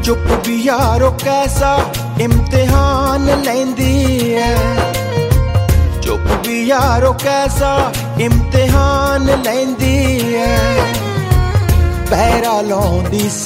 चुप भी यारो कैसा इम्तिहान लेंदी है, चुप भी यारो कैसा इम्तिहान लेंदी है। पैरा लौंदी